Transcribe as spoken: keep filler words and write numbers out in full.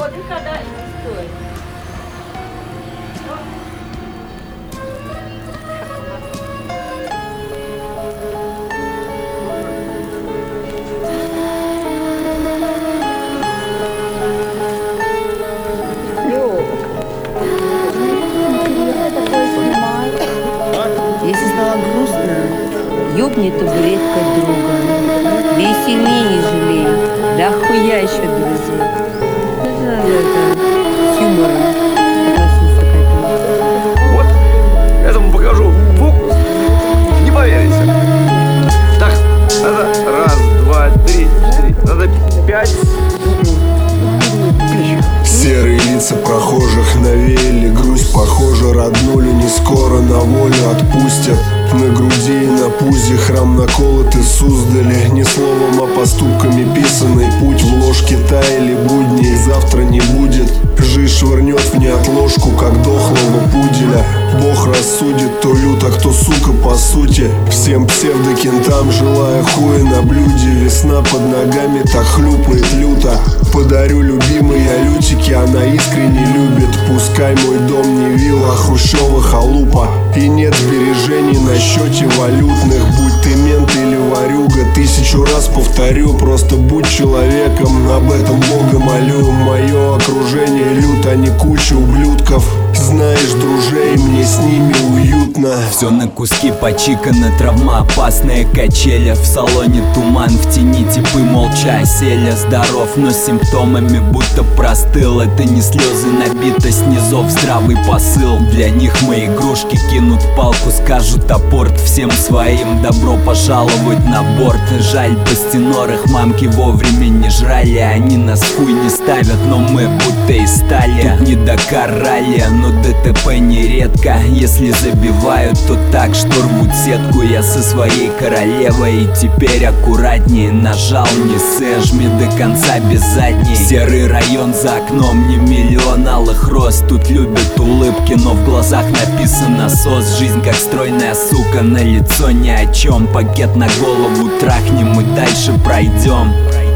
Воды когда стоит. Если стало грустно, ёбни табуреткой друга. Да и семьи не жалей, да хуя еще друзей. Надо это, с юмором относиться к этому. Вот, этому покажу фокус, не поверите. Так, надо раз, два, три, четыре, надо пять. Серые лица прохожих навеяли грусть. Похоже, роднулю не скоро на волю отпустят. На груди и на пузе храм наколоты Суздали. Не словом, а поступками писанный путь. В ложке таяли будни, и завтра не будет. Жизнь швырнет в неотложку, как дохлого пуделя. Бог рассудит, то люто, кто сука по сути. Всем псевдокентам желаю хуя на блюде. Весна под ногами так хлюпает люто. Подарю любимой я лютики, она искренне любит. Пускай мой дом не вилла, а хрущева халупа. И нет сбережений на счете валютных. Будь ты мент или ворюга, тысячу раз повторю. Просто будь человеком, об этом Бога молю. Мое окружение люто, а не куча ублюдков. Знаешь, дружей, мне с ними уютно. Все на куски почикано, травма опасная, качеля. В салоне туман, в тени типы молча осели. Здоров, но с симптомами будто простыл. Это не слезы, набитость низов, здравый посыл. Для них мои игрушки кинут палку, скажут апорт всем своим. Добро пожаловать на борт. Жаль, бастинор их мамки вовремя не жрали. Они нас в хуй не ставят, но мы будто и стали. Тут не Дакар ралли, но ДТП нередко. Если забивают, то так, что рвут сетку. Я со своей королевой и теперь аккуратнее. Нажал, не сэжми до конца без задней. Серый район за окном, не миллион алых роз. Тут любят улыбки, но в глазах написано сос. Жизнь как стройная сука, на лицо ни о чем. Пакет на голову трахнем и дальше пройдем.